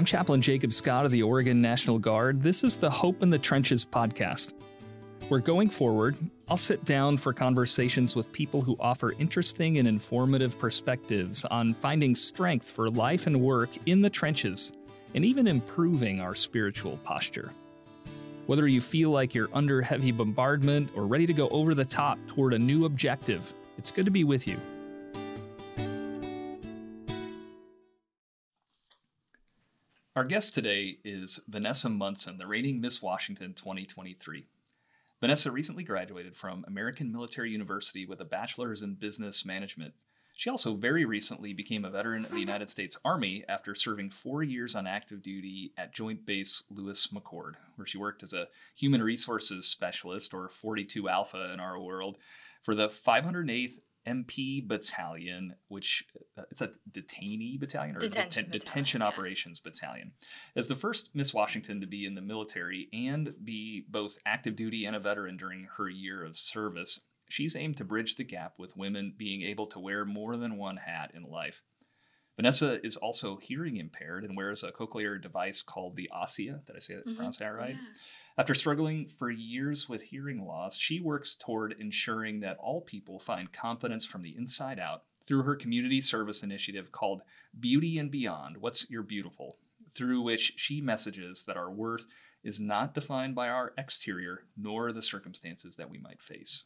I'm Chaplain Jacob Scott of the Oregon National Guard. This is the Hope in the Trenches podcast. Where going forward, I'll sit down for conversations with people who offer interesting and informative perspectives on finding strength for life and work in the trenches, and even improving our spiritual posture. Whether you feel like you're under heavy bombardment or ready to go over the top toward a new objective, it's good to be with you. Our guest today is Vanessa Munson, the reigning Miss Washington 2023. Vanessa recently graduated from American Military University with a bachelor's in business management. She also very recently became a veteran of the United States Army after serving 4 years on active duty at Joint Base Lewis-McChord, where she worked as a human resources specialist, or 42 Alpha in our world, for the 508th MP Battalion, which it's a detainee battalion or detention operations battalion. As the first Miss Washington to be in the military and be both active duty and a veteran during her year of service, she's aimed to bridge the gap with women being able to wear more than one hat in life. Vanessa is also hearing impaired and wears a cochlear device called the Osia. Did I say that? Pronounce that right? Yeah. After struggling for years with hearing loss, she works toward ensuring that all people find confidence from the inside out through her community service initiative called Beauty and Beyond, What's Your Beautiful, through which she messages that our worth is not defined by our exterior nor the circumstances that we might face.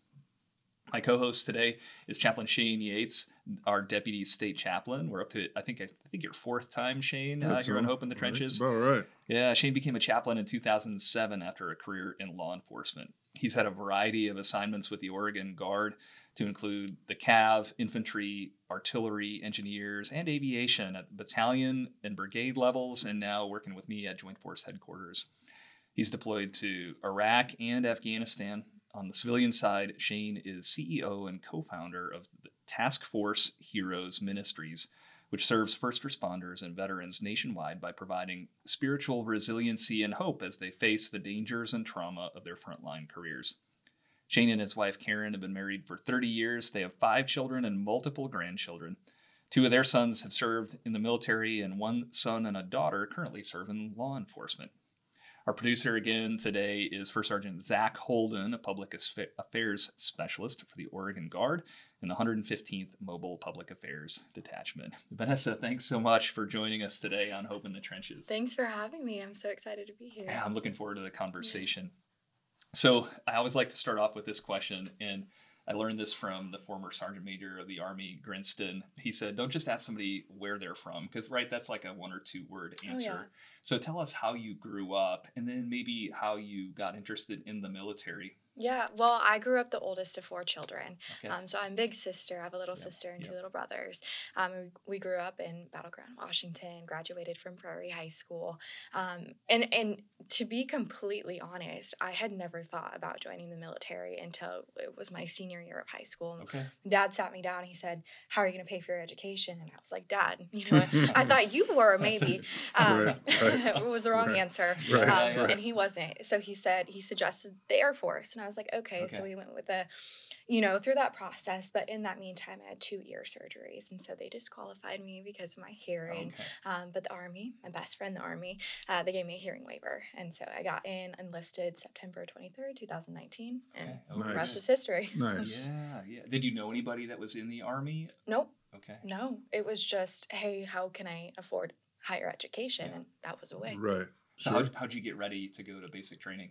My co-host today is Chaplain Shane Yates, our Deputy State Chaplain. We're up to, I think your fourth time, Shane, here on Hope in the Trenches. That's about right. Yeah, Shane became a chaplain in 2007 after a career in law enforcement. He's had a variety of assignments with the Oregon Guard to include the CAV, infantry, artillery, engineers, and aviation at the battalion and brigade levels, and now working with me at Joint Force Headquarters. He's deployed to Iraq and Afghanistan. On the civilian side, Shane is CEO and co-founder of the Task Force Heroes Ministries, which serves first responders and veterans nationwide by providing spiritual resiliency and hope as they face the dangers and trauma of their frontline careers. Shane and his wife Karen have been married for 30 years. They have 5 children and multiple grandchildren. 2 of their sons have served in the military, and 1 son and a daughter currently serve in law enforcement. Our producer again today is First Sergeant Zach Holden, a public affairs specialist for the Oregon Guard and the 115th Mobile Public Affairs Detachment. Vanessa, thanks so much for joining us today on Hope in the Trenches. Thanks for having me. I'm so excited to be here. Yeah, I'm looking forward to the conversation. So I always like to start off with this question, and I learned this from the former Sergeant Major of the Army, Grinston. He said, don't just ask somebody where they're from, because, right, that's like a 1 or 2 word answer. Oh, yeah. So tell us how you grew up, and then maybe how you got interested in the military. Yeah, well, I grew up the oldest of 4 children. Okay. So I'm big sister. I have a little sister and 2 little brothers. We grew up in Battle Ground, Washington, graduated from Prairie High School. And to be completely honest, I had never thought about joining the military until it was my senior year of high school. Okay. Dad sat me down. He said, how are you going to pay for your education? And I was like, Dad, I thought you were, maybe. It was the wrong answer. Right. And he wasn't. So he suggested the Air Force. And I was like, okay. So we went with through that process. But in that meantime, I had 2 ear surgeries. And so they disqualified me because of my hearing. Okay. But the Army, my best friend, the Army, they gave me a hearing waiver. And so I got enlisted September 23rd, 2019. And the rest is history. Nice. Yeah. Did you know anybody that was in the Army? Nope. Okay. No, it was just, hey, how can I afford higher education? Yeah. And that was a way. Right. So how'd you get ready to go to basic training?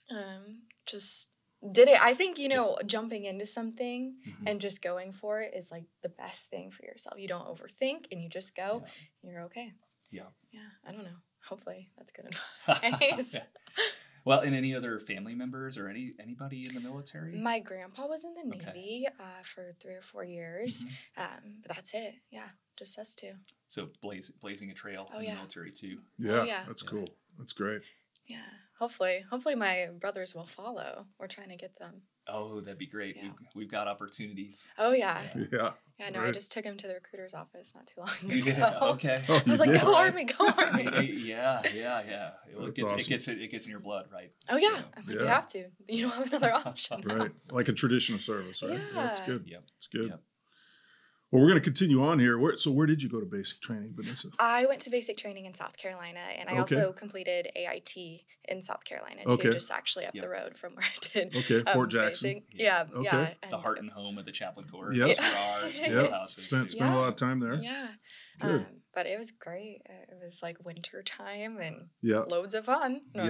Just did it. I think, jumping into something and just going for it is like the best thing for yourself. You don't overthink and you just go, you're okay. Yeah. Yeah. I don't know. Hopefully that's good advice. Yeah. Well, and any other family members or anybody in the military? My grandpa was in the Navy for 3 or 4 years. But that's it. Yeah. Just us 2. So blazing a trail in the military too. Yeah. That's cool. That's great. Yeah. Hopefully my brothers will follow. We're trying to get them. Oh, that'd be great. Yeah. We've got opportunities. Oh, yeah. Yeah. Yeah, no, right. I just took him to the recruiter's office not too long ago. Yeah, okay. I was like, go Army, go Army. Yeah. It awesome. It gets in your blood, right? Oh, yeah. You have to. You don't have another option. Right. Like a traditional service, right? Yeah. That's good. Yep. It's good. Yep. Well, we're going to continue on here. Where did you go to basic training, Vanessa? I went to basic training in South Carolina, and I also completed AIT in South Carolina too, just actually up the road from where I did. Okay, Fort Jackson. Yeah. The heart and home of the Chaplain Corps. Yep. That's where our schoolhouse is. Spent a lot of time there. Yeah. Good. But it was great. It was like winter time and yeah. loads of fun. Yeah.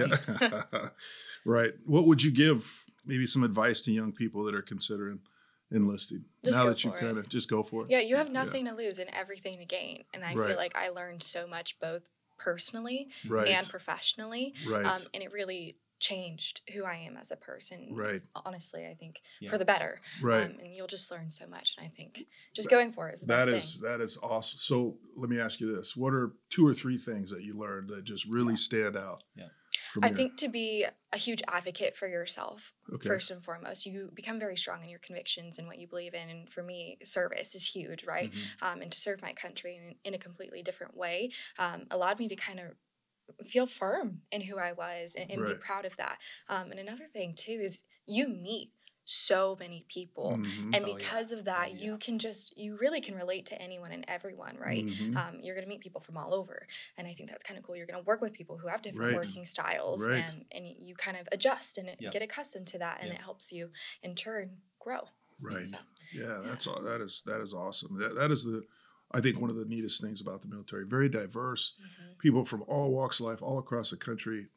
Right. What would you give maybe some advice to young people that are considering enlisting? Just now go that you've for it. kind of just go for it. Yeah, you have nothing to lose and everything to gain. And I feel like I learned so much both personally and professionally. Right. And it really changed who I am as a person. Right. Honestly, I think for the better. Right. And you'll just learn so much. And I think just going for it is the best thing. That is awesome. So let me ask you this. What are 2 or 3 things that you learned that just really stand out? Yeah. I think to be a huge advocate for yourself, first and foremost, you become very strong in your convictions and what you believe in. And for me, service is huge, right? Mm-hmm. And to serve my country in a completely different way allowed me to kind of feel firm in who I was and be proud of that. And another thing, too, is you meet so many people. Mm-hmm. And because of that, you really can relate to anyone and everyone, right? Mm-hmm. You're going to meet people from all over. And I think that's kind of cool. You're going to work with people who have different working styles and you kind of adjust and get accustomed to that. And it helps you in turn grow. Right. So, that is awesome. That is I think one of the neatest things about the military. Very diverse, people from all walks of life, all across the country,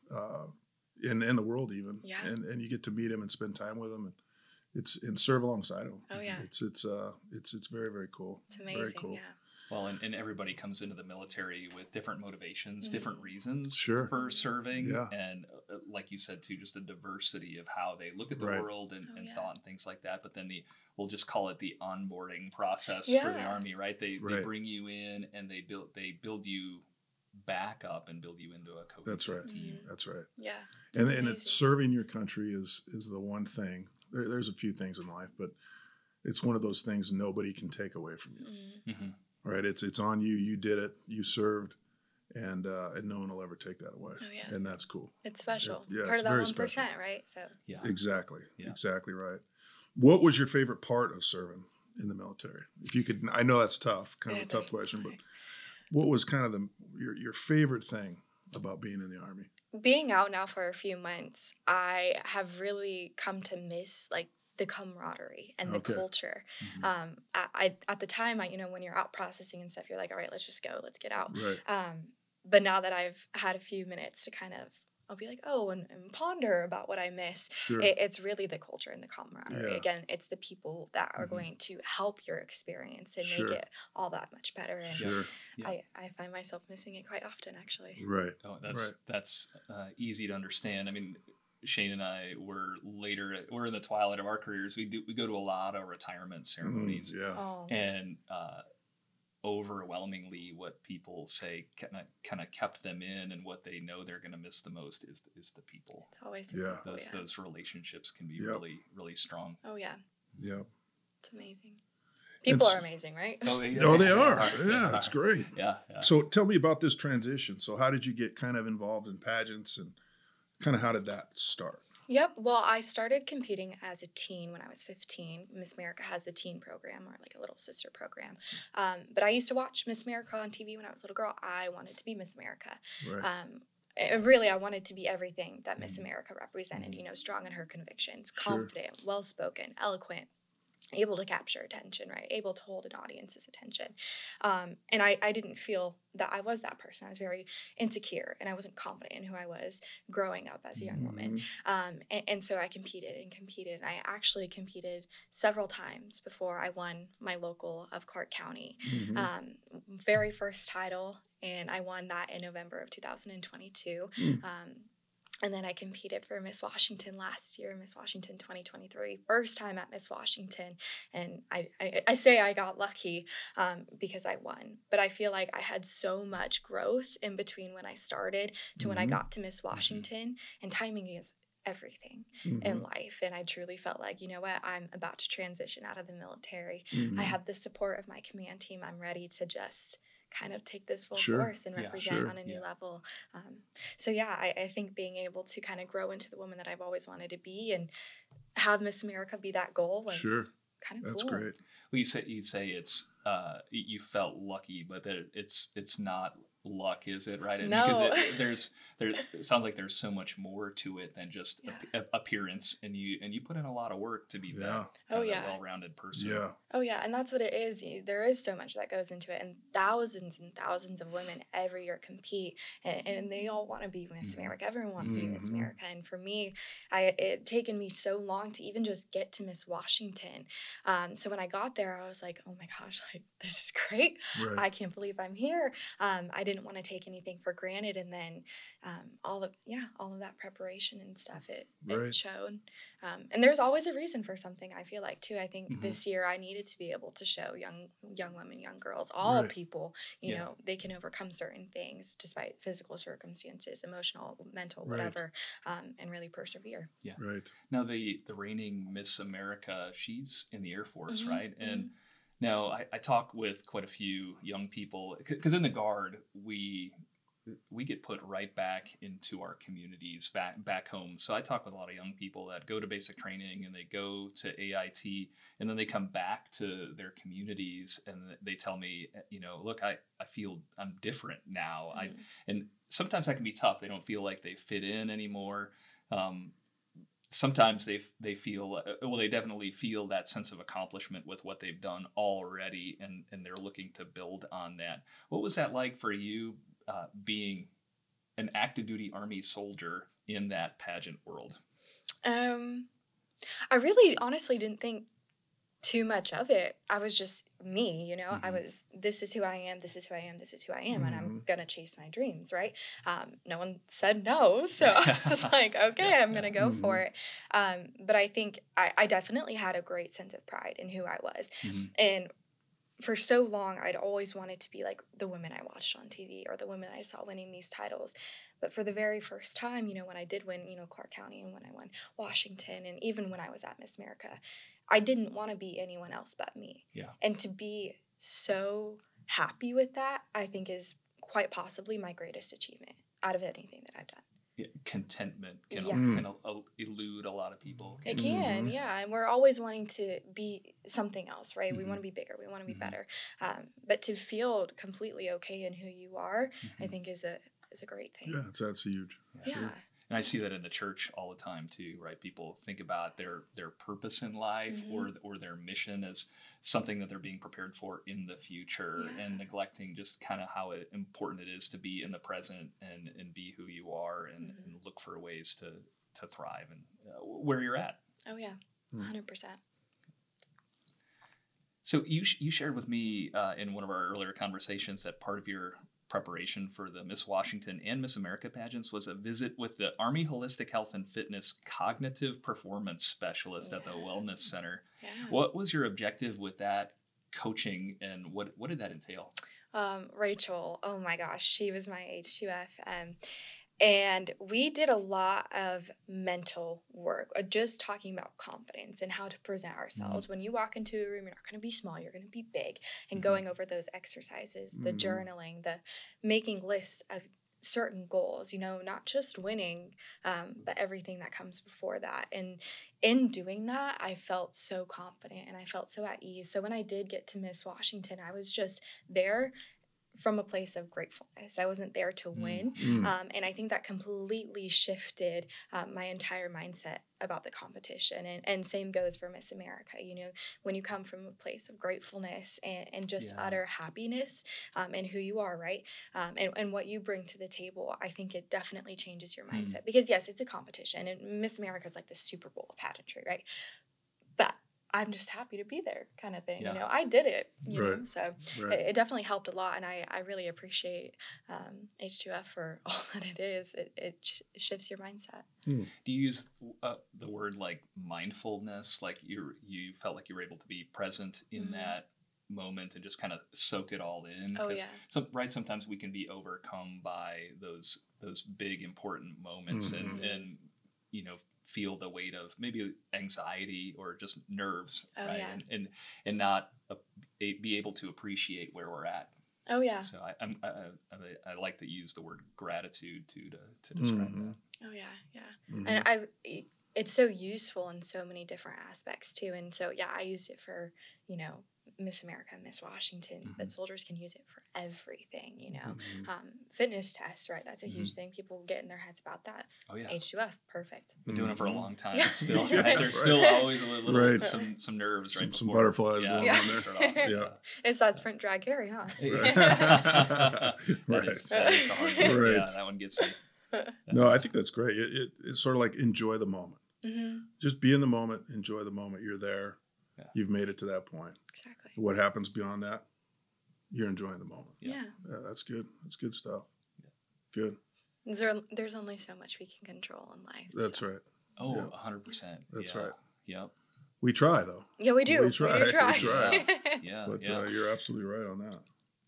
in the world even. Yeah. And you get to meet them and spend time with them and serve alongside them. Oh yeah. It's very, very cool. It's amazing. Very cool. Yeah. Well, and everybody comes into the military with different motivations, different reasons for serving. Yeah. And like you said, too, just the diversity of how they look at the world and thought and things like that. But then we'll just call it the onboarding process for the Army, right? They bring you in and they build you back up and build you into a cohesive team. That's right. Yeah. And it's serving your country is the one thing. There's a few things in life, but it's one of those things nobody can take away from you. Mm-hmm. Right? It's on you. You did it. You served, and no one will ever take that away. Oh yeah. And that's cool. It's special. Part of that 1%, right? So. Yeah. Exactly. Yeah. Exactly right. What was your favorite part of serving in the military? If you could, I know that's tough, kind of a tough question, but what was kind of your favorite thing about being in the Army? Being out now for a few months, I have really come to miss the camaraderie and the culture. Mm-hmm. At the time, when you're out processing and stuff, you're like, all right, let's just go, let's get out. Right. But now that I've had a few minutes to I'll be like, and ponder about what I miss. Sure. It's really the culture and the camaraderie. Yeah. Again, it's the people that are going to help your experience and make it all that much better. And I find myself missing it quite often, actually. Right. Oh, that's easy to understand. I mean, Shane and I we're in the twilight of our careers. We go to a lot of retirement ceremonies. And overwhelmingly what people say kind of kept them in, and what they know they're going to miss the most is the people. It's always the people, those relationships can be really, really strong. Oh yeah. Yeah. It's amazing. People are amazing, right? Oh, they are. Yeah, it's great. Yeah. So tell me about this transition. So how did you get kind of involved in pageants, and kind of how did that start? Yep. Well, I started competing as a teen when I was 15. Miss America has a teen program, or like a little sister program. But I used to watch Miss America on TV when I was a little girl. I wanted to be Miss America. Right. And really, I wanted to be everything that Miss America represented, strong in her convictions, confident, well-spoken, eloquent, able to capture attention, right? Able to hold an audience's attention. And I didn't feel that I was that person. I was very insecure, and I wasn't confident in who I was growing up as a young woman. And so I competed. And I actually competed several times before I won my local of Clark County. Very first title, and I won that in November of 2022. And then I competed for Miss Washington last year, Miss Washington 2023, first time at Miss Washington. And I say I got lucky because I won. But I feel like I had so much growth in between when I started to when I got to Miss Washington. And timing is everything in life. And I truly felt like, you know what, I'm about to transition out of the military. I had the support of my command team. I'm ready to just kind of take this full course and represent on a new level. So I think being able to kind of grow into the woman that I've always wanted to be and have Miss America be that goal was kind of That's cool. Great. you say it's you felt lucky, but that it's not luck, is it? Right? Because No. it sounds like there's so much more to it than just appearance, and you put in a lot of work to be that well-rounded person. Yeah. Oh yeah, and that's what it is. There is so much that goes into it, and thousands of women every year compete, and they all want to be Miss America. Everyone wants to be Miss America, and for me, it taken me so long to even just get to Miss Washington. So when I got there, I was like, oh my gosh, like this is great. Right. I can't believe I'm here. I didn't want to take anything for granted, and then all of that preparation and stuff, it showed. And there's always a reason for something, I feel like, too. I think this year I needed to be able to show young women, young girls, all people, you know, they can overcome certain things despite physical circumstances, emotional, mental, whatever, and really persevere. Yeah. Right. Now, the reigning Miss America, she's in the Air Force, right? And now I talk with quite a few young people, because in the Guard, we get put right back into our communities back home. So I talk with a lot of young people that go to basic training and they go to AIT, and then they come back to their communities and they tell me, you know, look, I feel I'm different now. And sometimes that can be tough. They don't feel like they fit in anymore. Sometimes they feel, they definitely feel that sense of accomplishment with what they've done already, and they're looking to build on that. What was that like for you, being an active duty Army soldier in that pageant world? I really honestly didn't think too much of it. I was just me, you know. This is who I am, this is who I am, this is who I am, and I'm gonna chase my dreams, right? No one said no, so I was like, okay, I'm gonna go for it. But I think I definitely had a great sense of pride in who I was. And for so long, I'd always wanted to be like the women I watched on TV or the women I saw winning these titles. But for the very first time, you know, when I did win, you know, Clark County, and when I won Washington, and even when I was at Miss America, I didn't want to be anyone else but me. Yeah. And to be so happy with that, I think is quite possibly my greatest achievement out of anything that I've done. Contentment can elude a lot of people. It can, yeah. And we're always wanting to be something else, right? We want to be bigger. We want to be better. But to feel completely okay in who you are, I think is a great thing. Yeah, that's huge. Yeah. Sure. And I see that in the church all the time too, right? People think about their purpose in life or their mission as something that they're being prepared for in the future, and neglecting just kind of how important it is to be in the present and be who you are and look for ways to thrive and where you're at. Oh yeah, 100%. So you shared with me in one of our earlier conversations that part of your preparation for the Miss Washington and Miss America pageants was a visit with the Army Holistic Health and Fitness Cognitive Performance Specialist at the Wellness Center. Yeah. What was your objective with that coaching, and what did that entail? Rachel, oh my gosh, she was my H2F. And we did a lot of mental work, just talking about confidence and how to present ourselves. When you walk into a room, you're not going to be small, you're going to be big. And going over those exercises, the journaling, the making lists of certain goals, you know, not just winning, but everything that comes before that. And in doing that, I felt so confident and I felt so at ease. So when I did get to Miss Washington, I was just there from a place of gratefulness. I wasn't there to win. And I think that completely shifted my entire mindset about the competition. And same goes for Miss America. You know, when you come from a place of gratefulness and just utter happiness in who you are, right? And what you bring to the table, I think it definitely changes your mindset. Because yes, it's a competition, and Miss America is like the Super Bowl of pageantry, right? But I'm just happy to be there, kind of thing. You know, I did it, you know, so it definitely helped a lot. And I really appreciate H2F for all that it is. It shifts your mindset. Do you use the word like mindfulness? Like you felt like you were able to be present in that moment and just kind of soak it all in? Oh, yeah. Sometimes we can be overcome by those big important moments and you know, feel the weight of maybe anxiety or just nerves, right? Yeah. And not be able to appreciate where we're at. Oh yeah. So I like to use the word gratitude to describe that. Oh yeah. And it's so useful in so many different aspects too. And so yeah, I used it for, you know, Miss America, Miss Washington, but soldiers can use it for everything, Mm-hmm. Fitness tests, right? That's a huge thing. People get in their heads about that. Oh yeah. H2F, perfect. Been doing it for a long time. Yeah. It's still, Right. there's still always a little, Right. some nerves, right? Some before, butterflies going Yeah. on there. start off. Yeah. It's that sprint drag carry, huh? That Right. is the hard one. Right. Yeah, that one gets me. No, I think that's great. It's sort of like enjoy the moment. Mm-hmm. Just be in the moment, enjoy the moment. You're there. Yeah. You've made it to that point. Exactly. What happens beyond that, you're enjoying the moment. Yeah. Yeah, that's good. That's good stuff. Good. There's only so much we can control in life. That's so. right. Oh, Yeah. 100%. That's yeah. right. Yep. We try, though. Yeah, we do. We try. do try. We try. Yeah. But yeah. you're absolutely right on that.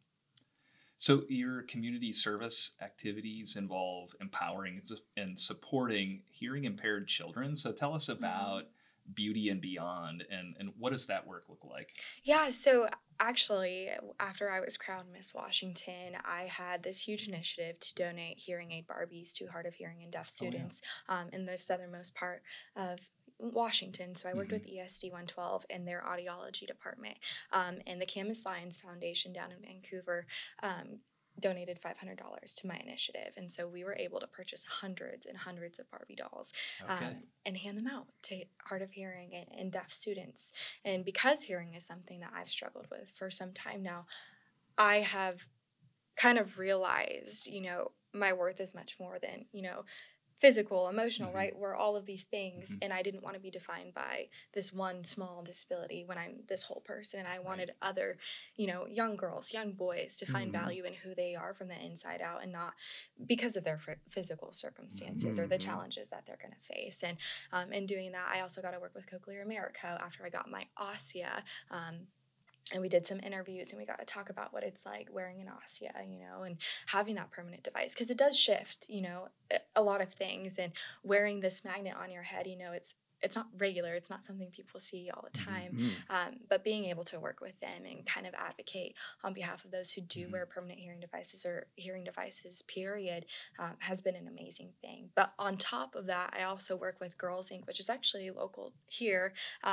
So your community service activities involve empowering and supporting hearing impaired children. So tell us about Beauty and Beyond, and what does that work look like? Yeah, so actually, after I was crowned Miss Washington, I had this huge initiative to donate hearing aid Barbies to hard of hearing and deaf students in the southernmost part of Washington. So I worked with ESD 112 in their audiology department, and the Camas Lions Foundation down in Vancouver donated $500 to my initiative. And so we were able to purchase hundreds and hundreds of Barbie dolls and hand them out to hard of hearing and deaf students. And because hearing is something that I've struggled with for some time now, I have kind of realized, my worth is much more than, physical, emotional, right? We're all of these things. And I didn't want to be defined by this one small disability when I'm this whole person. And I wanted other, young girls, young boys to find value in who they are from the inside out and not because of their physical circumstances or the challenges that they're going to face. And in doing that, I also got to work with Cochlear America after I got my OSSEA. And we did some interviews and we got to talk about what it's like wearing an OSSEA, and having that permanent device. Because it does shift, a lot of things. And wearing this magnet on your head, it's not regular. It's not something people see all the time. But being able to work with them and kind of advocate on behalf of those who do wear permanent hearing devices or hearing devices, period, has been an amazing thing. But on top of that, I also work with Girls Inc., which is actually local here.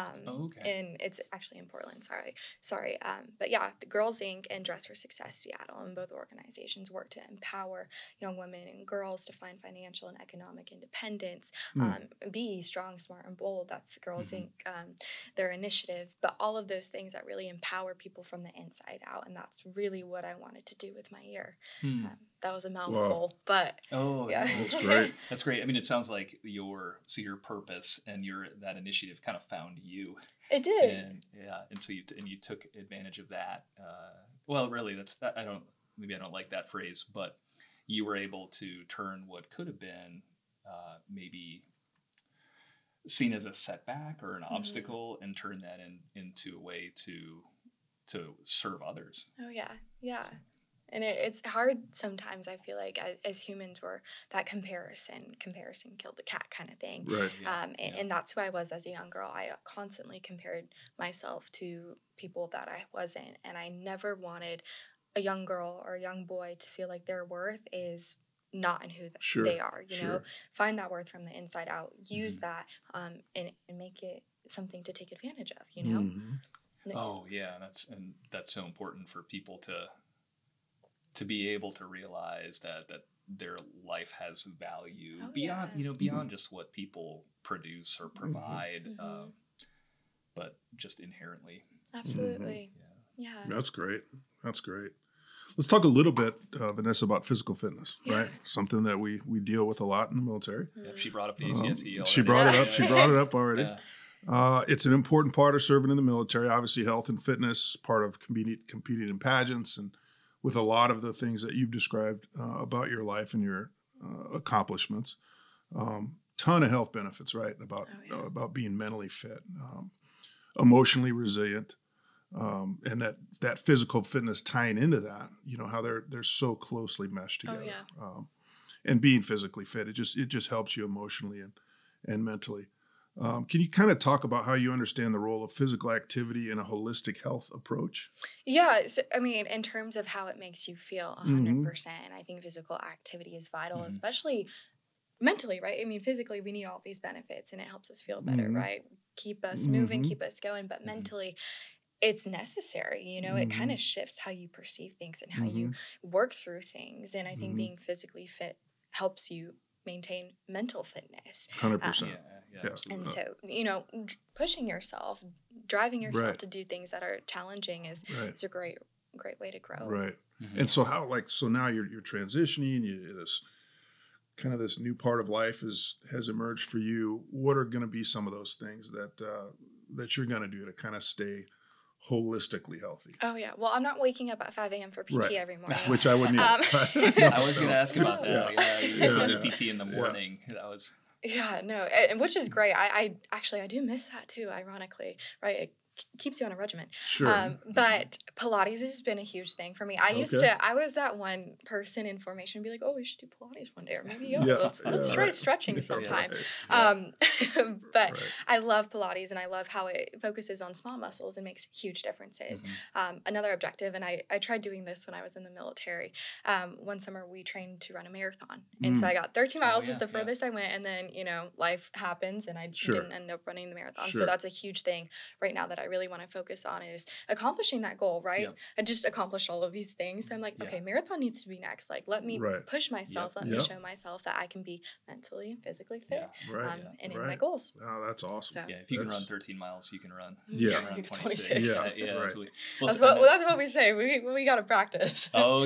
And it's actually in Portland, sorry. But yeah, the Girls Inc. and Dress for Success Seattle, and both organizations work to empower young women and girls to find financial and economic independence, be strong, smart, and bold. That's Girls Inc., their initiative. But all of those things that really empower people from the inside out, and that's really what I wanted to do with my year. That was a mouthful, but yeah. That's great. That's great. I mean, it sounds like your purpose and that initiative kind of found you. It did. And so you took advantage of that. Well, really, I don't like that phrase, but you were able to turn what could have been maybe seen as a setback or an obstacle and turn that into a way to serve others. Oh yeah. So. And it's hard sometimes, I feel like, as humans, we're that comparison killed the cat kind of thing. Right. And that's who I was as a young girl. I constantly compared myself to people that I wasn't. And I never wanted a young girl or a young boy to feel like their worth is not in who they are, find that worth from the inside out, use that and make it something to take advantage of, Oh yeah, that's so important for people to be able to realize that their life has value beyond just what people produce or provide, but just inherently. Absolutely. Yeah. That's great. Let's talk a little bit, Vanessa, about physical fitness, right? Something that we deal with a lot in the military. Yeah, she brought up the ACFT already. She brought it up already. Yeah. It's an important part of serving in the military. Obviously, health and fitness, part of competing in pageants, and with a lot of the things that you've described about your life and your accomplishments. Ton of health benefits, right? About being mentally fit, emotionally resilient. And that physical fitness tying into that, how they're so closely meshed together. And being physically fit, it just helps you emotionally and mentally. Can you kind of talk about how you understand the role of physical activity in a holistic health approach? Yeah, so, I mean, in terms of how it makes you feel, 100%, I think physical activity is vital, especially mentally, right? I mean, physically, we need all these benefits, and it helps us feel better, right? Keep us moving, keep us going, but mentally, it's necessary, you know, it kind of shifts how you perceive things and how you work through things. And I think being physically fit helps you maintain mental fitness. 100%. Yeah, absolutely. And so, you know, pushing yourself, driving yourself to do things that are challenging is a great way to grow. Right. And so how, like, so now you're transitioning, this kind of this new part of life has emerged for you. What are going to be some of those things that you're going to do to kind of stay holistically healthy? Oh yeah. Well, I'm not waking up at 5 a.m. for PT every morning. Which I wouldn't either. I was going to ask about that. Yeah, you started PT in the morning. That was... Yeah, no, which is great. I actually do miss that too, ironically, right? It keeps you on a regimen. Sure. But Pilates has been a huge thing for me. I was that one person in formation be like, oh, we should do Pilates one day, or maybe let's try stretching sometime. But I love Pilates, and I love how it focuses on small muscles and makes huge differences. Another objective, and I tried doing this when I was in the military. One summer we trained to run a marathon, and so I got 13 miles was the furthest I went, and then life happens, and I didn't end up running the marathon. So that's a huge thing right now that I really want to focus on is accomplishing that goal, right? I just accomplished all of these things. So I'm like, okay, marathon needs to be next. Like, let me push myself. Let me show myself that I can be mentally and physically fit and in my goals. Oh, that's awesome. So, if you can run 13 miles, you can run. Yeah. You can run 26. Absolutely. That's what we say. We got to practice. Oh,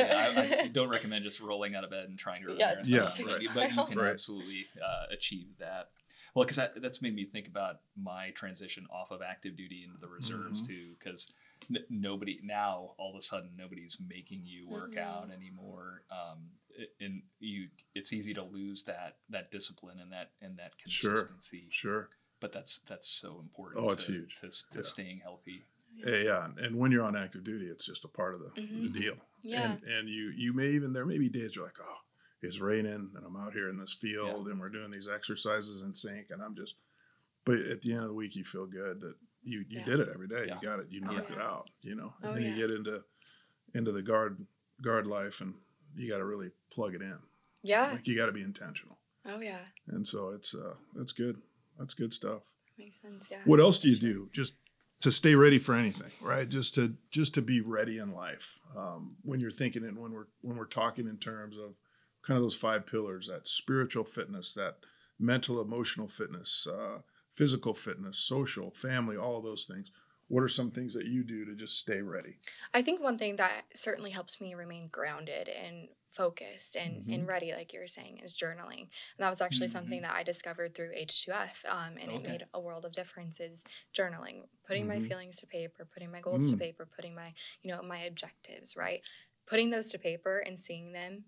I don't recommend just rolling out of bed and trying to run a marathon. But you can absolutely achieve that. Well, because that's made me think about my transition off of active duty into the reserves too, because nobody now all of a sudden nobody's making you work out anymore, and it's easy to lose that discipline and that consistency. Sure. But that's so important. Oh, it's huge to staying healthy. Yeah, and when you're on active duty, it's just a part of the deal. Yeah, and you may even there may be days you're like, oh, it's raining and I'm out here in this field and we're doing these exercises in sync and but at the end of the week you feel good that you did it every day. You got it. You knocked it out, and then you get into the guard life and you got to really plug it in. Yeah. Like you got to be intentional. Oh yeah. And so that's good. That's good stuff. That makes sense. Yeah. What else do you do just to stay ready for anything, right? Just to be ready in life. When you're thinking and when we're talking in terms of kind of those 5 pillars, that spiritual fitness, that mental, emotional fitness, physical fitness, social, family, all of those things. What are some things that you do to just stay ready? I think one thing that certainly helps me remain grounded and focused and ready, like you were saying, is journaling. And that was actually something that I discovered through H2F, and it made a world of difference is journaling, putting my feelings to paper, putting my goals to paper, putting my, my objectives, right? Putting those to paper and seeing them,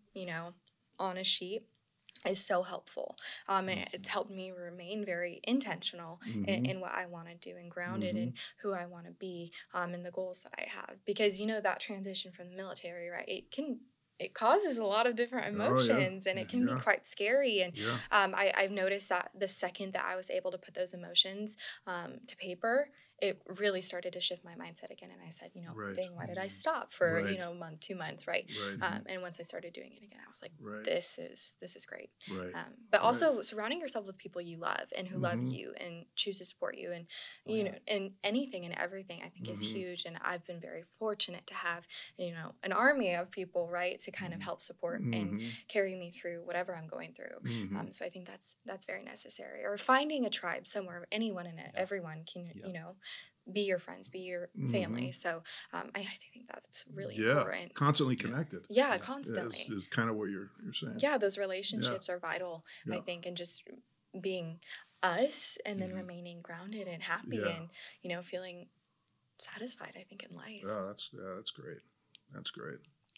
on a sheet is so helpful. And it's helped me remain very intentional in what I want to do and grounded in who I want to be, and the goals that I have. Because, that transition from the military, right, it causes a lot of different emotions and it can be quite scary. And I've noticed that the second that I was able to put those emotions to paper, it really started to shift my mindset again. And I said, dang, why did I stop for, a month, 2 months, right? And once I started doing it again, I was like, this is great. But also surrounding yourself with people you love and who love you and choose to support you and, and anything and everything I think is huge. And I've been very fortunate to have, an army of people, right, to kind of help support and carry me through whatever I'm going through. So I think that's very necessary. Or finding a tribe somewhere, anyone and everyone can, be your friends, be your family. So I think that's really important. Constantly connected. Yeah, constantly. Is kind of what you're saying. Yeah, those relationships are vital, I think, and just being us and then remaining grounded and happy and, feeling satisfied, I think, in life. Yeah, that's great. That's great.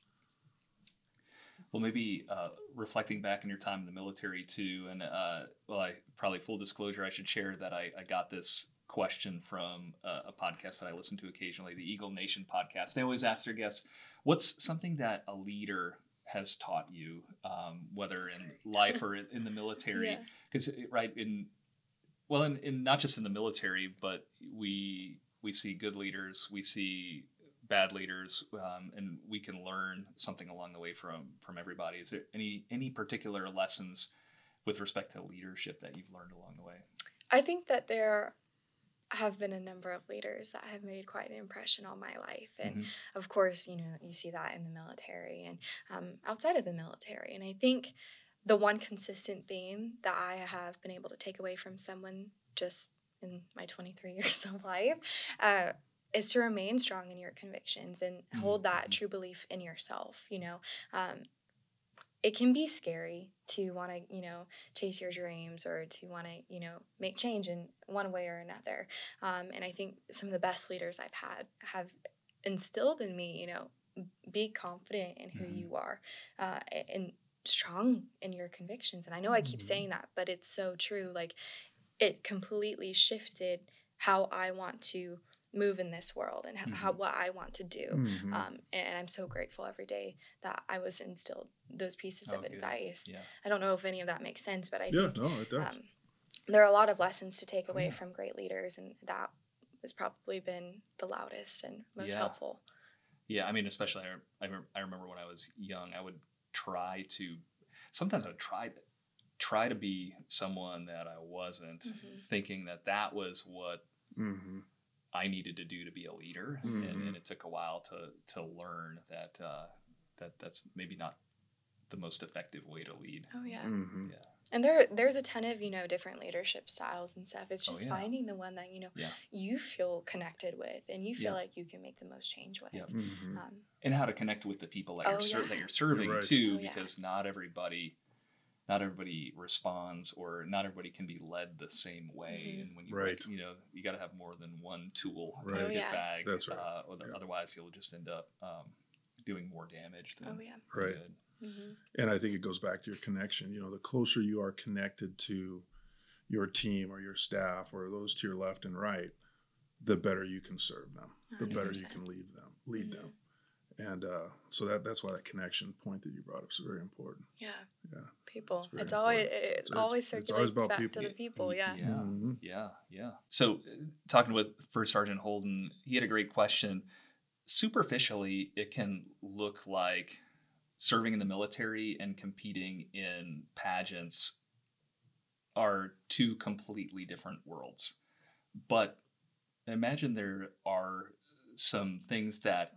Well, maybe reflecting back on your time in the military too, and probably full disclosure, I should share that I got this question from a podcast that I listen to occasionally, the Eagle Nation podcast. They always ask their guests, what's something that a leader has taught you, whether in life or in the military? Because in not just in the military, but we see good leaders, we see bad leaders, and we can learn something along the way from everybody. Is there any particular lessons with respect to leadership that you've learned along the way? I think that there have been a number of leaders that have made quite an impression on my life. And of course, you see that in the military and outside of the military. And I think the one consistent theme that I have been able to take away from someone just in my 23 years of life is to remain strong in your convictions and hold that true belief in yourself. It can be scary to want to, chase your dreams or to want to, make change in one way or another. And I think some of the best leaders I've had have instilled in me, be confident in who you are and strong in your convictions. And I know I keep saying that, but it's so true. Like, it completely shifted how I want to move in this world and what I want to do. And I'm so grateful every day that I was instilled those pieces of advice. Yeah. I don't know if any of that makes sense, but I think it does. There are a lot of lessons to take away from great leaders, and that has probably been the loudest and most helpful. Yeah, I mean, especially I remember when I was young, I would try to be someone that I wasn't, thinking that was what I needed to do to be a leader, and it took a while to learn that that's maybe not the most effective way to lead. Oh yeah. Yeah. And there's a ton of different leadership styles and stuff. It's just finding the one that you feel connected with and you feel like you can make the most change with. Yep. And how to connect with the people that you're serving too, because not everybody responds, or not everybody can be led the same way. And when you got to have more than one tool in your kit bag. That's right. Otherwise, you'll just end up doing more damage than good. And I think it goes back to your connection. The closer you are connected to your team or your staff or those to your left and right, the better you can serve them, 100%. The better you can lead them. And so that's why that connection point that you brought up is very important. Yeah. People. It's always circulates back people. To the people. Yeah. Yeah. So talking with First Sergeant Holden, he had a great question. Superficially, it can look like serving in the military and competing in pageants are two completely different worlds. But imagine there are some things that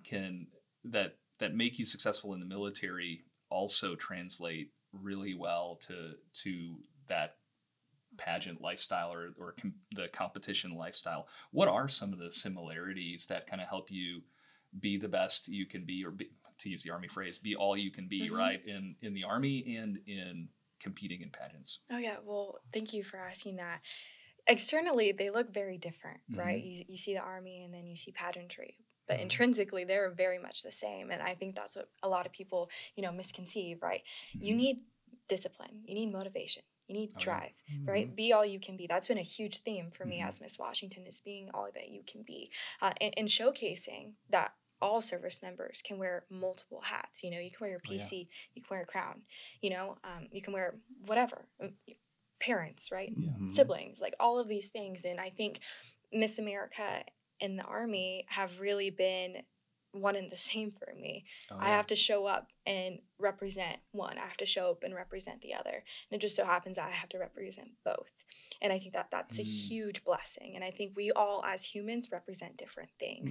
make you successful in the military also translate really well to that pageant lifestyle or the competition lifestyle. What are some of the similarities that kind of help you be the best you can be, or to use the Army phrase, be all you can be, right? In the Army and in competing in pageants. Oh yeah. Well, thank you for asking that. Externally, they look very different, right? You see the Army and then you see pageantry. But intrinsically, they're very much the same. And I think that's what a lot of people, misconceive, right? You need discipline. You need motivation. You need drive, right? Be all you can be. That's been a huge theme for me as Miss Washington, is being all that you can be. And showcasing that all service members can wear multiple hats. You can wear your PC, you can wear a crown, you can wear whatever. Parents, right? Siblings, like all of these things. And I think Miss America and the Army have really been one and the same for me. I have to show up and represent one. I have to show up and represent the other. And it just so happens that I have to represent both. And I think that's a huge blessing. And I think we all as humans represent different things.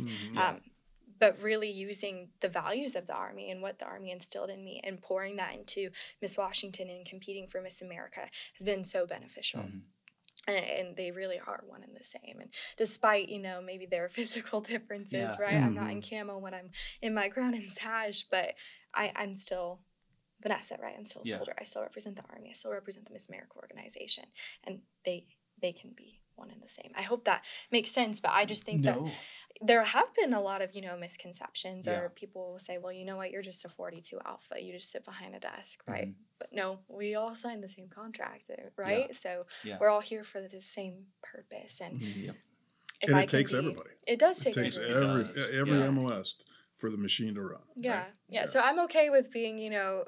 But really using the values of the Army and what the Army instilled in me and pouring that into Miss Washington and competing for Miss America has been so beneficial. And they really are one and the same. And despite, maybe their physical differences, right? I'm not in camo when I'm in my crown and sash, but I'm still Vanessa, right? I'm still a soldier. I still represent the Army. I still represent the Miss America organization. And they can be one and the same. I hope that makes sense, but I just think that there have been a lot of, misconceptions, or people will say, well, you know what, you're just a 42 Alpha. You just sit behind a desk, right? But no, we all signed the same contract, right? So we're all here for the same purpose. And and it takes everybody. It does take everybody. Every MOS for the machine to run. Yeah. Right? Yeah. So I'm okay with being,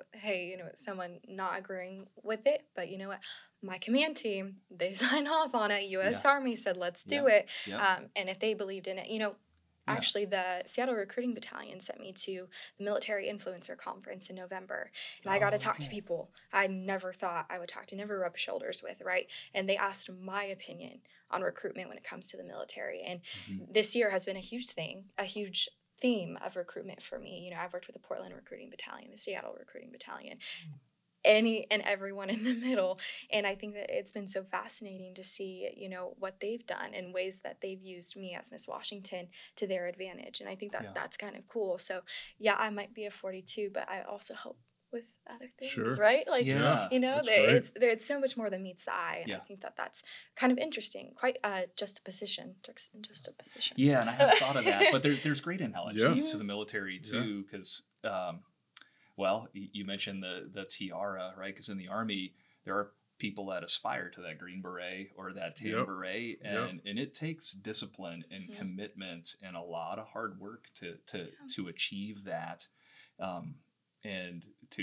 someone not agreeing with it, but you know what? My command team, they signed off on it. U.S. Army said, let's do it. And if they believed in it, Actually, the Seattle Recruiting Battalion sent me to the Military Influencer Conference in November. And I got to talk to people I never thought I would talk to, never rub shoulders with, right? And they asked my opinion on recruitment when it comes to the military. And this year has been a huge theme of recruitment for me. You know, I've worked with the Portland Recruiting Battalion, the Seattle Recruiting Battalion, any and everyone in the middle. And I think that it's been so fascinating to see, you know, what they've done and ways that they've used me as Miss Washington to their advantage. And I think that that's kind of cool. So yeah, I might be a 42, but I also help with other things, right? Like, you know, it's so much more than meets the eye. And I think that that's kind of interesting, quite juxtaposition. Yeah, and I hadn't thought of that, but there's great analogy to the military too, because well, you mentioned the tiara, right? Because in the Army, there are people that aspire to that green beret or that tan beret, and it takes discipline and commitment and a lot of hard work to achieve that, and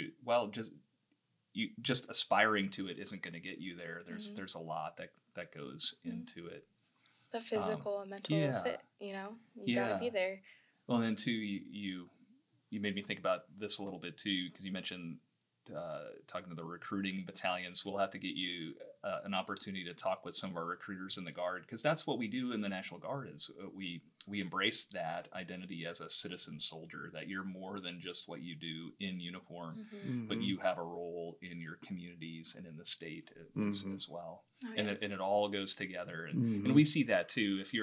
just aspiring to it isn't going to get you there. There's a lot that goes into it. The physical and mental fit, you know, you got to be there. Well, and then too, you made me think about this a little bit too, because you mentioned talking to the recruiting battalions. We'll have to get you an opportunity to talk with some of our recruiters in the Guard, because that's what we do in the National Guard is we embrace that identity as a citizen soldier, that you're more than just what you do in uniform, but you have a role in your communities and in the state as well. Oh, yeah. And it all goes together. And we see that too. If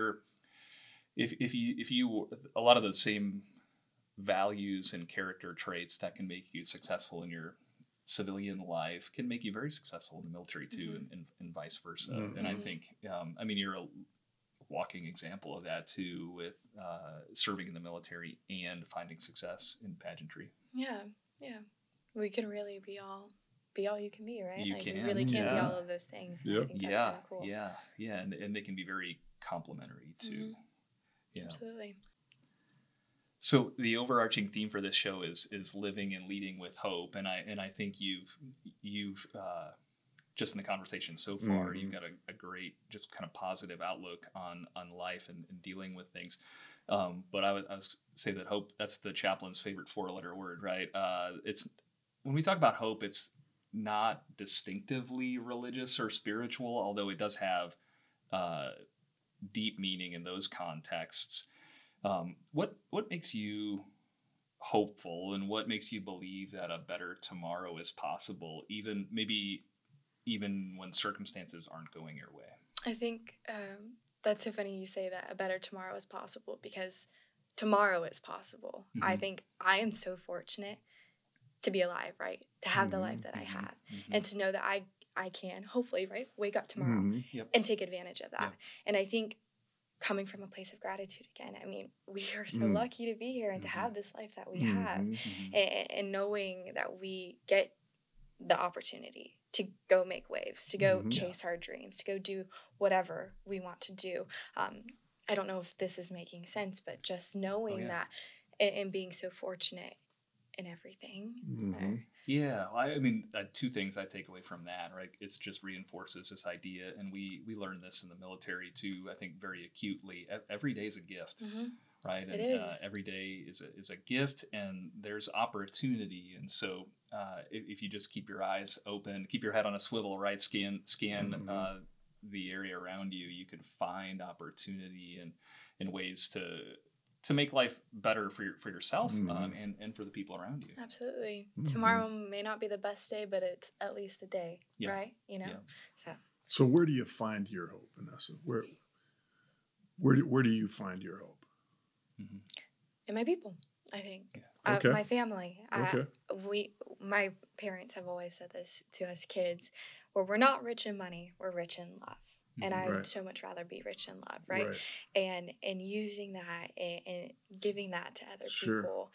you a lot of those same values and character traits that can make you successful in your civilian life can make you very successful in the military too, and vice versa. And I think, I mean, you're a walking example of that too, with serving in the military and finding success in pageantry. Yeah. We can really be all you can be, right? You really can be all of those things. I think that's kind of cool. Yeah, and they can be very complementary too. Yeah, absolutely. So the overarching theme for this show is living and leading with hope, and I think you've just in the conversation so far, you've got a great, just kind of positive outlook on life and dealing with things. But I would say that hope, that's the chaplain's favorite 4-letter word, right? It's when we talk about hope, it's not distinctively religious or spiritual, although it does have deep meaning in those contexts. What makes you hopeful, and what makes you believe that a better tomorrow is possible, even when circumstances aren't going your way? I think that's so funny you say that a better tomorrow is possible, because tomorrow is possible. I think I am so fortunate to be alive, right? To have the life that I have, and to know that I can hopefully, right, wake up tomorrow and take advantage of that. And I think coming from a place of gratitude again, I mean, we are so lucky to be here and to have this life that we have, and knowing that we get the opportunity to go make waves, to go chase our dreams, to go do whatever we want to do. I don't know if this is making sense, but just knowing that and being so fortunate in everything. Yeah, I mean, two things I take away from that, right? It's just reinforces this idea, and we learn this in the military too, I think very acutely. Every day is a gift, right? And it is. Every day is a gift, and there's opportunity. And so if you just keep your eyes open, keep your head on a swivel, right? Scan the area around you, you can find opportunity and ways to make life better for yourself and for the people around you. Absolutely. Tomorrow may not be the best day, but it's at least a day, right? You know. So where do you find your hope, Vanessa? Where do you find your hope? In my people, I think. My family. My parents have always said this to us kids, where we're not rich in money, we're rich in love. And I would so much rather be rich in love, right? And using that and giving that to other people.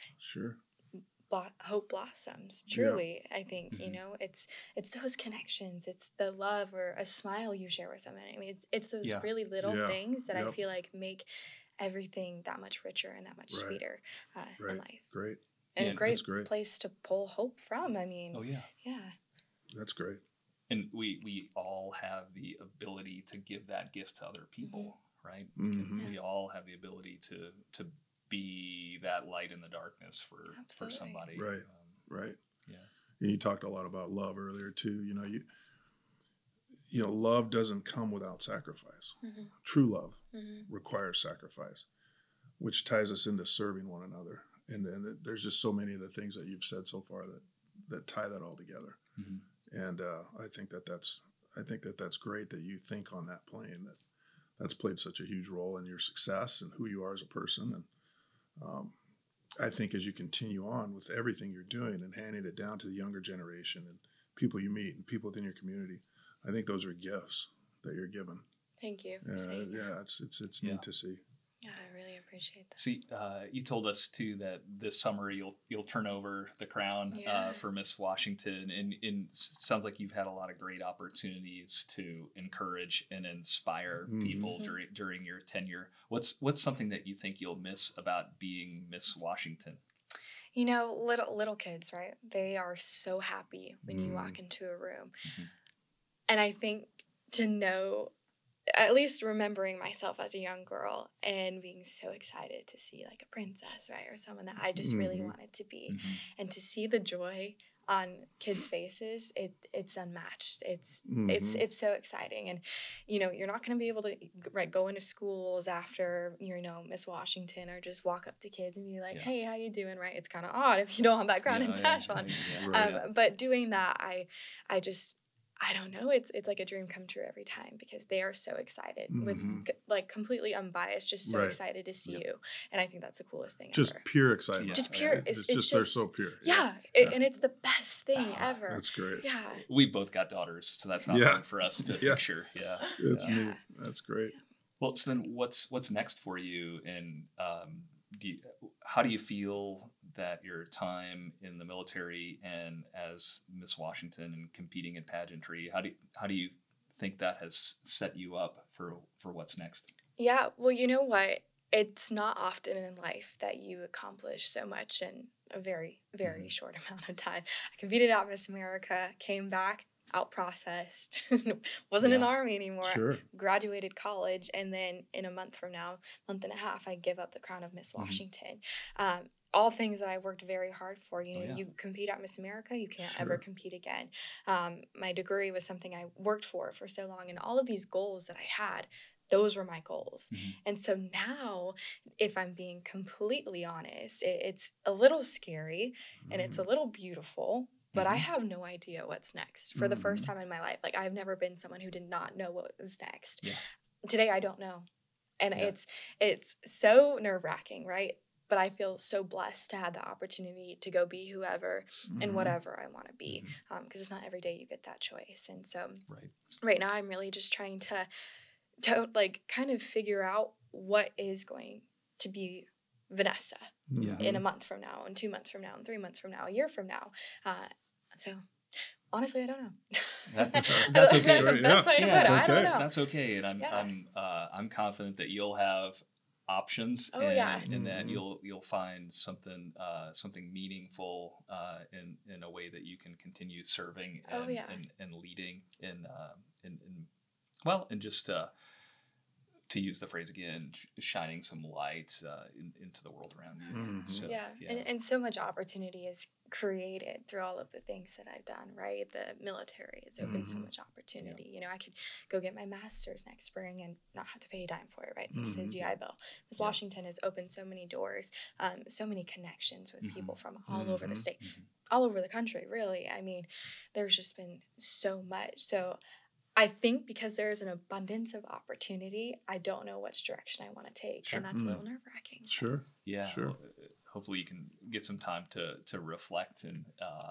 Hope blossoms, truly. I think, you know, it's those connections, it's the love or a smile you share with someone. I mean, it's those really little things that I feel like make everything that much richer and that much sweeter in life. Great. And a great place to pull hope from. I mean, That's great. And we all have the ability to give that gift to other people, right? Mm-hmm. We all have the ability to be that light in the darkness for somebody. Right. Right. Yeah. You talked a lot about love earlier too. Love doesn't come without sacrifice. Mm-hmm. True love Mm-hmm. requires sacrifice, which ties us into serving one another. And there's just so many of the things that you've said so far that tie that all together. Mm-hmm. And I think that's great that you think on that plane, that's played such a huge role in your success and who you are as a person. And I think as you continue on with everything you're doing and handing it down to the younger generation and people you meet and people within your community, I think those are gifts that you're given. Thank you. It's neat to see. Yeah, I really appreciate that. See, you told us too that this summer you'll turn over the crown for Miss Washington, and it sounds like you've had a lot of great opportunities to encourage and inspire people during your tenure. What's something that you think you'll miss about being Miss Washington? Little kids, right? They are so happy when you walk into a room, and I think to know. At least remembering myself as a young girl and being so excited to see like a princess, right? Or someone that I just really wanted to be. And to see the joy on kids' faces, it's unmatched. It's so exciting. And, you're not going to be able to go into schools after, Miss Washington or just walk up to kids and be like, hey, how you doing, right? It's kind of odd if you don't have that crown and sash on. But doing that, I don't know. It's like a dream come true every time because they are so excited with completely unbiased, just so excited to see you. And I think that's the coolest thing just ever. Pure excitement. Just pure. It's just they're so pure. Yeah. And it's the best thing ever. That's great. Yeah. We've both got daughters, so that's not hard for us to picture. Yeah. It's neat. That's great. Well, so then what's next for you? And how do you feel that your time in the military and as Miss Washington and competing in pageantry, how do you think that has set you up for what's next? Yeah, well, you know what? It's not often in life that you accomplish so much in a very, very short amount of time. I competed at Miss America, came back, out-processed, wasn't in the Army anymore, graduated college, and then in a month and a half, I give up the crown of Miss Washington. All things that I worked very hard for. You compete at Miss America, you can't ever compete again. My degree was something I worked for so long, and all of these goals that I had, those were my goals. And so now, if I'm being completely honest, it's a little scary and it's a little beautiful, but I have no idea what's next. For the first time in my life, like I've never been someone who did not know what was next. Today, I don't know. And it's so nerve-wracking, right? But I feel so blessed to have the opportunity to go be whoever and whatever I want to be. Because it's not every day you get that choice. And so right now, I'm really just trying to like kind of figure out what is going to be Vanessa in a month from now, and 2 months from now, and 3 months from now, a year from now. So honestly, I don't know. That's okay. That's the best way to put it. I don't know. That's okay, and I'm confident that you'll have options, and that you'll find something meaningful in a way that you can continue serving and leading and just to use the phrase again, shining some light into the world around you. So, and so much opportunity is created through all of the things that I've done, right? The military has opened so much opportunity. I could go get my master's next spring and not have to pay a dime for it, right? Thanks to the GI Bill. Miss Washington has opened so many doors, so many connections with people from all over the state, all over the country, really. I mean, there's just been so much. So I think because there's an abundance of opportunity, I don't know which direction I want to take, and that's a little nerve-wracking. Sure. Yeah. Sure. Hopefully, you can get some time to reflect and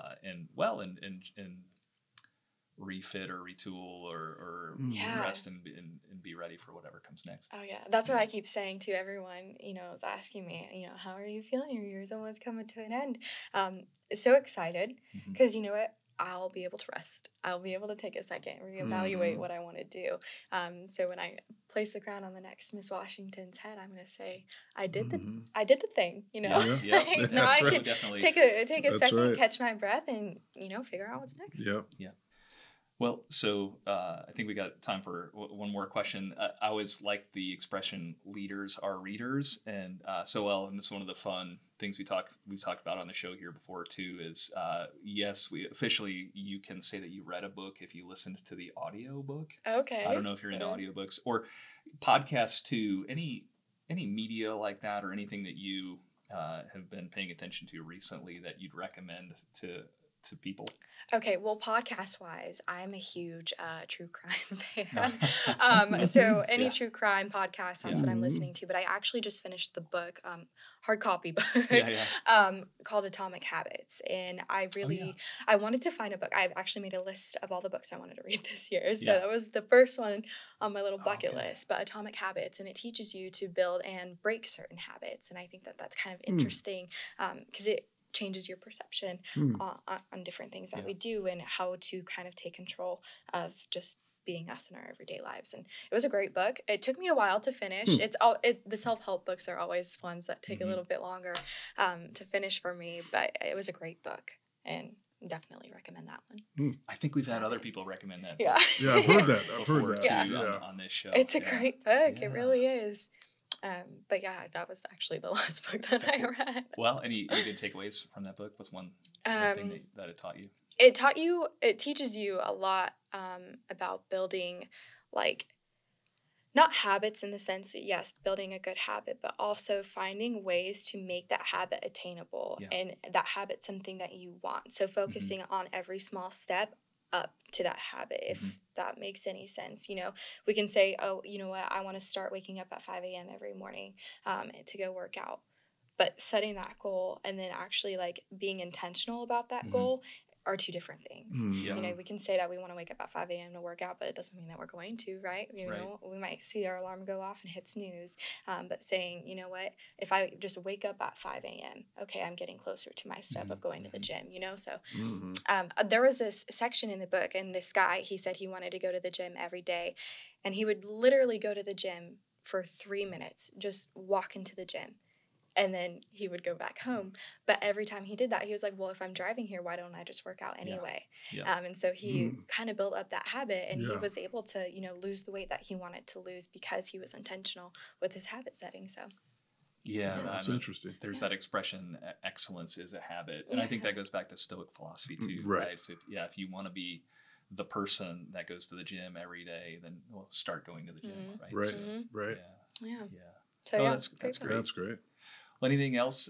refit or retool or rest and be ready for whatever comes next. Oh yeah, that's what I keep saying to everyone. Is asking me, how are you feeling? Your year's almost coming to an end. So excited because you know what. I'll be able to rest. I'll be able to take a second and reevaluate what I want to do. So when I place the crown on the next Miss Washington's head, I'm going to say, I did the thing, Now I can take a second, catch my breath, and, figure out what's next. Yeah. Yeah. Well, so I think we got time for one more question. I always like the expression "leaders are readers," and and it's one of the fun things we've talked about on the show here before too. Is yes, you can say that you read a book if you listened to the audio book. Okay. I don't know if you're into audiobooks or podcasts too. Any media like that, or anything that you have been paying attention to recently that you'd recommend to people? Okay, well, podcast-wise, I'm a huge true crime fan. So any true crime podcast, that's what I'm listening to. But I actually just finished the book, hard copy book, called Atomic Habits. And I wanted to find a book. I've actually made a list of all the books I wanted to read this year. So that was the first one on my little bucket list. But Atomic Habits, and it teaches you to build and break certain habits. And I think that that's kind of interesting because it changes your perception on different things that we do and how to kind of take control of just being us in our everyday lives. And it was a great book. It took me a while to finish. The self-help books are always ones that take a little bit longer to finish for me, but it was a great book and definitely recommend that one. I think we've had other people recommend that. Yeah. Yeah, I've heard that. Too, on this show. It's a great book. Yeah. It really is. But yeah, that was actually the last book that I read. Well, any good takeaways from that book? What's one thing that it taught you? It teaches you a lot about building, like, not habits in the sense that, yes, building a good habit, but also finding ways to make that habit attainable and that habit something that you want. So focusing on every small step up to that habit, if that makes any sense. We can say, oh, you know what, I want to start waking up at 5 a.m. every morning to go work out. But setting that goal and then actually like being intentional about that goal are two different things. We can say that we want to wake up at 5 a.m. to work out, but it doesn't mean that we're going to, right? Know, we might see our alarm go off and hit snooze, but saying, you know what, if I just wake up at 5 a.m., okay, I'm getting closer to my step of going to the gym, So there was this section in the book, and this guy, he said he wanted to go to the gym every day, and he would literally go to the gym for 3 minutes, just walk into the gym. And then he would go back home. But every time he did that, he was like, well, if I'm driving here, why don't I just work out anyway? And so he kind of built up that habit, and he was able to, lose the weight that he wanted to lose because he was intentional with his habit setting. So that's interesting. There's that expression, excellence is a habit. And I think that goes back to Stoic philosophy too, right? So if you want to be the person that goes to the gym every day, then start going to the gym, right? Right, So, right. Yeah. So that's great. That's great. Well, anything else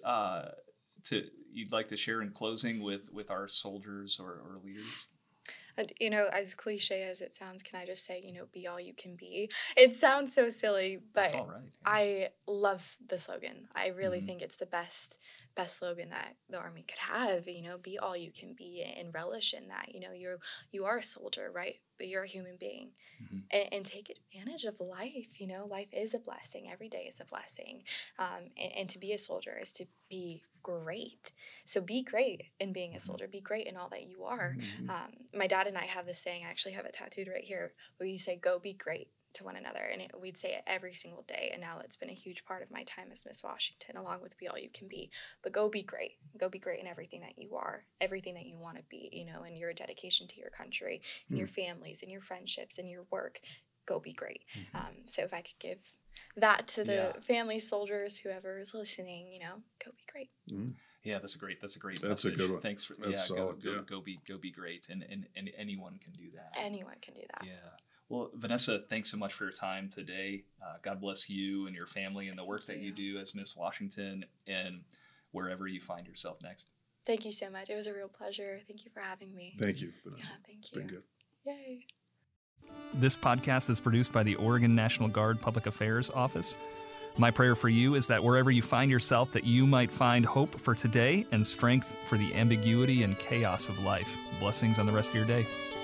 you'd like to share in closing with our soldiers or leaders? As cliche as it sounds, can I just say, be all you can be? It sounds so silly, but that's all right. Yeah. I love the slogan. I really think it's the best slogan that the Army could have, be all you can be and relish in that. You are a soldier, right? But you're a human being and take advantage of life. Life is a blessing. Every day is a blessing. And to be a soldier is to be great. So be great in being a soldier. Be great in all that you are. My dad and I have this saying, I actually have it tattooed right here, where you say, go be great to one another, and we'd say it every single day, and now it's been a huge part of my time as Miss Washington, along with be all you can be. But go be great in everything that you are, everything that you want to be, and your dedication to your country and your families and your friendships and your work. Go be great. So if I could give that to the family soldiers, whoever is listening, go be great. Yeah, that's a great That's message. a good one. Thanks for solid, go be great, and anyone can do that. Anyone can do that. Yeah. Well, Vanessa, thanks so much for your time today. God bless you and your family and the work that you do as Miss Washington and wherever you find yourself next. Thank you so much. It was a real pleasure. Thank you for having me. Thank you, Vanessa. Yeah, thank you. It's been good. Yay. This podcast is produced by the Oregon National Guard Public Affairs Office. My prayer for you is that wherever you find yourself, that you might find hope for today and strength for the ambiguity and chaos of life. Blessings on the rest of your day.